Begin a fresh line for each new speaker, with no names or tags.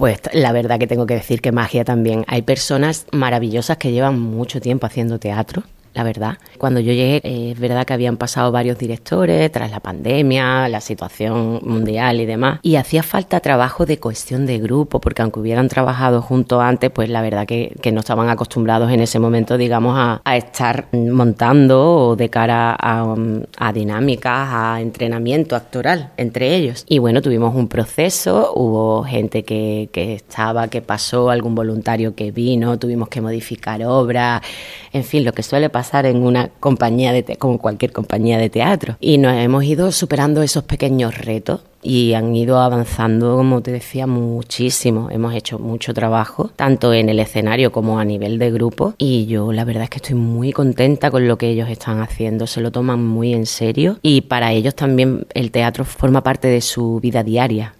Pues la verdad que tengo que decir que magia también. Hay personas maravillosas que llevan mucho tiempo haciendo teatro. La verdad, cuando yo llegué, es verdad que habían pasado varios directores tras la pandemia, la situación mundial y demás, y hacía falta trabajo de cohesión de grupo, porque aunque hubieran trabajado juntos antes, pues la verdad que no estaban acostumbrados en ese momento, digamos, a estar montando o de cara a dinámicas, a entrenamiento actoral entre ellos. Y bueno, tuvimos un proceso, hubo gente que pasó, algún voluntario que vino, tuvimos que modificar obras, en fin, lo que suele pasar en una compañía como cualquier compañía de teatro. Y nos hemos ido superando esos pequeños retos y han ido avanzando, como te decía, muchísimo. Hemos hecho mucho trabajo, tanto en el escenario como a nivel de grupo, y yo la verdad es que estoy muy contenta con lo que ellos están haciendo. Se lo toman muy en serio y para ellos también el teatro forma parte de su vida diaria.